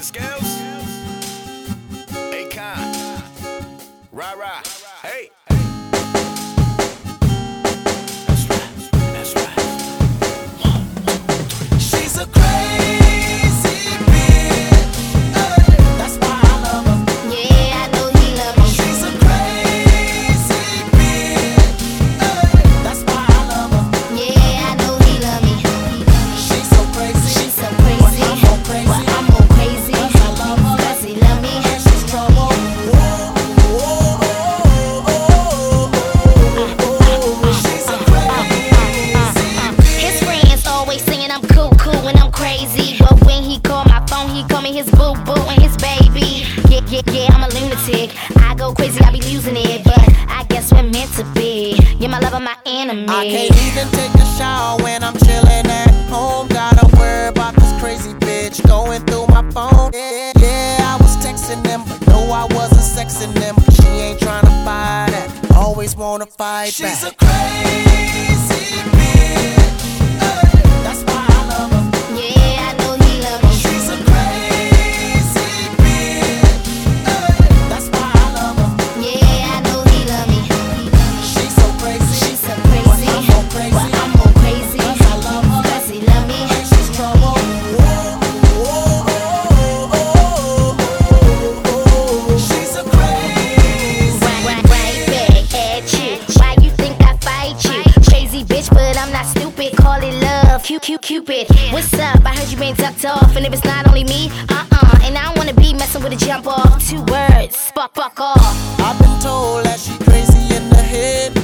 Skills. Akon. Rah. Hey. That's right. She's a crazy bitch. That's why I love her. Yeah, I know he love me. She's a crazy bitch. That's why I love her. Yeah, I know he love me. She's so crazy. She's so crazy. But I'm more crazy. But I'm more crazy. 'Cause I love her. 'Cause he love me. And she's trouble. She's a crazy His friends always singing I'm cool when I'm crazy. But when he call my phone, he call me his boo-boo and his baby. Yeah, I'm a lunatic. I go crazy, I be losing it. But I guess we're meant to be. You're my lover, my enemy. I can't even take a shower when I'm chilling at home. Gotta worry about this crazy bitch going through my phone. Yeah, I was texting them, but no, I wasn't sexing them. She ain't tryna fight that. Always wanna fight back. She's a crazy bitch. That's why I love her. Yeah, I know he love me. She's a crazy bitch. That's why I love her. Yeah, I know he love me. She's so crazy. She's so crazy. But I'm more crazy. But I'm more crazy. 'Cause I love her. 'Cause he love me. And she's trouble. She's a crazy. Right back at you. Why you think I fight you? Crazy bitch, but I'm not stupid. Call it love. Cupid. What's up? I heard you been tucked off, and if it's not only me, and I don't wanna be messing with a jump off. 2 words. Fuck off. I've been told that she crazy in the head.